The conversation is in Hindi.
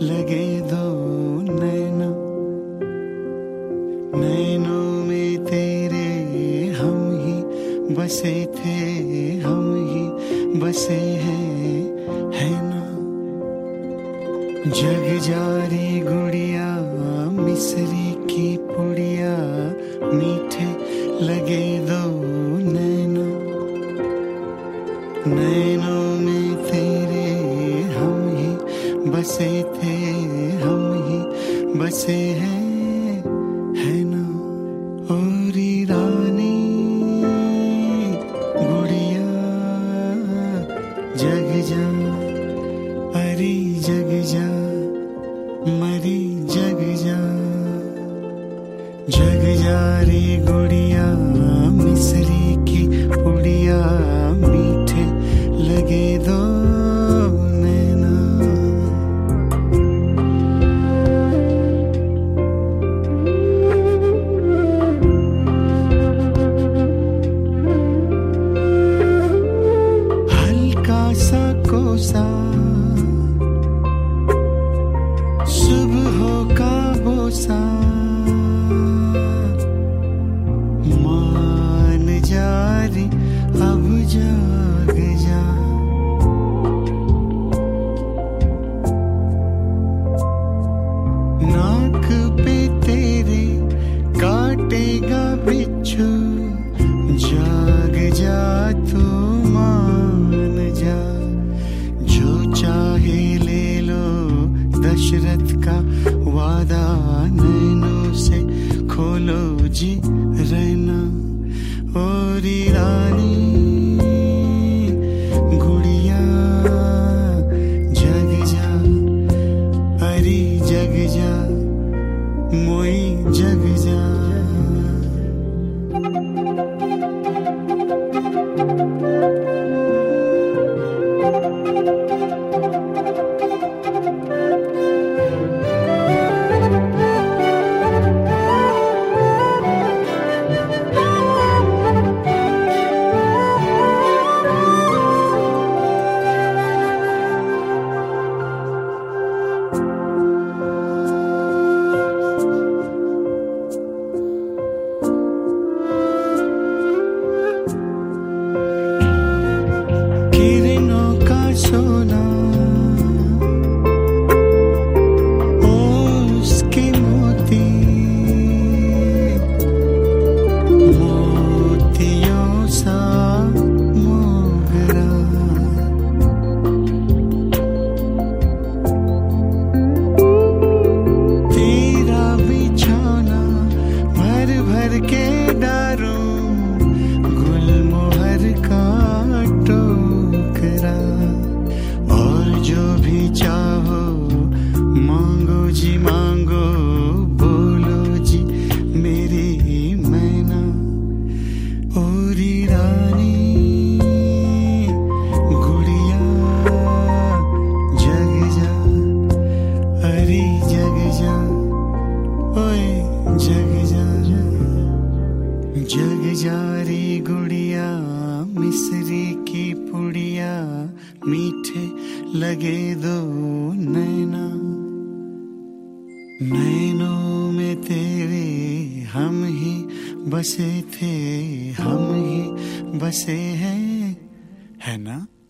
लगे दो नैना, नैनों में तेरे हम ही बसे थे, हम ही बसे हैं, है ना। जग जारी गुड़िया मिसरी की पुड़िया, मीठे लगे दो नैना, नैनों में तेरे हम ही बसे थे, हम ही बसे हैं, है ना। ओरी रानी गुड़िया जग जा, अरे जग जा, मरी जग जा, जग जा रे गुड़िया मिसरी की पुड़िया, मीठे लगे दो नैना। हल्का सा कोसा सुबह का बोसा, मान जा रे अब जाग जा, नाक पे तेरे काटेगा बिच्छू, जाग जा तू मान जा, जो चाहे ले लो दशरथ का वादा, नैनों से खोलो जी रहना। ओरी रानी गुड़िया जग जा, अरे जग जा, मोई जग जा। सोना उसके मोती, मोतियों सा मोगरा, तेरा बिछौना भर भर के डारूं, गुलमोहर का टोकरा, जो भी चाहो मांगो जी मांगो, बोलो जी मेरी मैना। ओरी रानी गुड़िया जग जा, अरे जग जा, ओए जग जा, जग जा रे गुड़िया मिसरी की पुड़िया, मीठे लगे दो नैना, नैनों में तेरे हम ही बसे थे, हम ही बसे हैं, है ना।